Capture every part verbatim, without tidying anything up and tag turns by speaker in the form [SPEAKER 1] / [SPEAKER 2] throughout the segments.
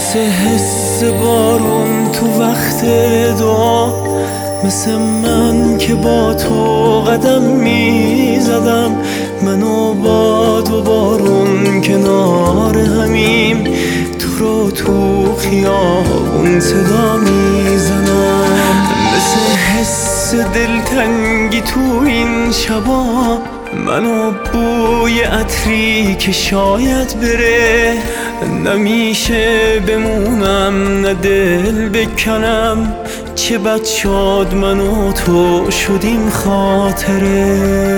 [SPEAKER 1] مثل حس بارون تو وقت دعا، مثل من که با تو قدم میزدم. من و باد و بارون کنار همیم، تو رو تو خیابون صدا میزنم. مثل حس دلتنگی تو این شبا، من و بوی عطری که شاید بره. نمیشه بمونم نه دل بکنم، چه بد شد من و تو شدیم خاطره.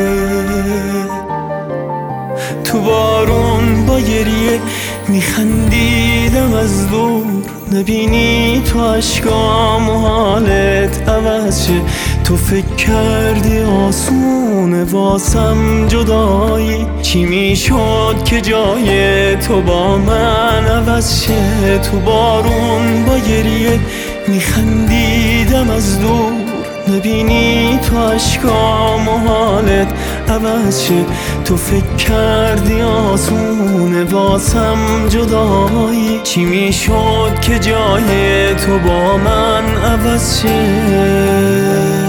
[SPEAKER 1] تو بارون با گریه میخندیدم از دور، نبینی تو عشقام و حالت عوض شه. تو فکر کردی آسونه واسم جدایی، چی میشد که جای تو با من عوض شه. تو بارون با گریه میخندیدم از دور، نبینی تو عشقام و حالت عوض شه. تو فکر کردی آسونه واسم جدایی، چی میشد که جای تو با من عوض شه.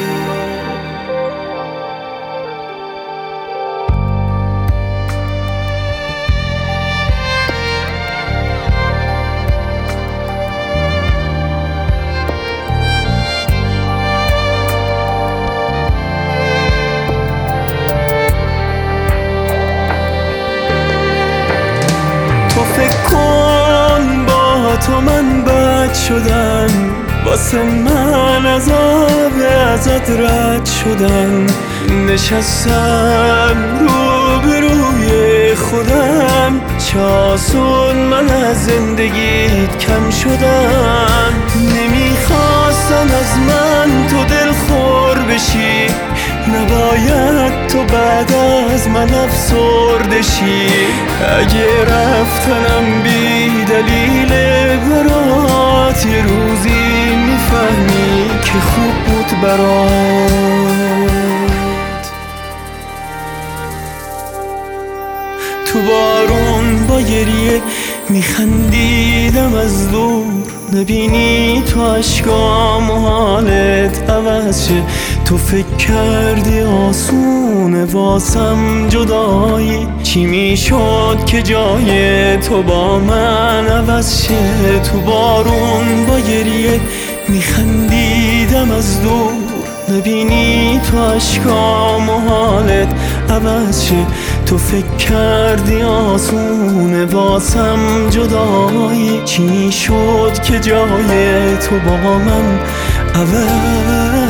[SPEAKER 1] تو فکر کن با تو من بد شدم، واسه من عذاب ازت رد شدم. نشستم رو به روی خودم، چه آسون من از زندگیت کم شدم. نمیخواستم از من تو دل خور بشی، نباید تو بعد از من افسرده شی. اگه رفتنم بی دلیل برات، یه روزی میفهمی که خوب بود برات. تو بارون با گریه میخندیدم از دور، نبینی تو عشقام و حالت عوض شه. تو فکر کردی آسونه واسم جدایی، چی میشد که جای تو با من عوض شه. تو بارون با گریه میخندیدم از دور، نبینی تو عشقام و حالت عوض شه. تو فکر کردی آسونه واسم جدایی، چی شد که جای تو با من عوض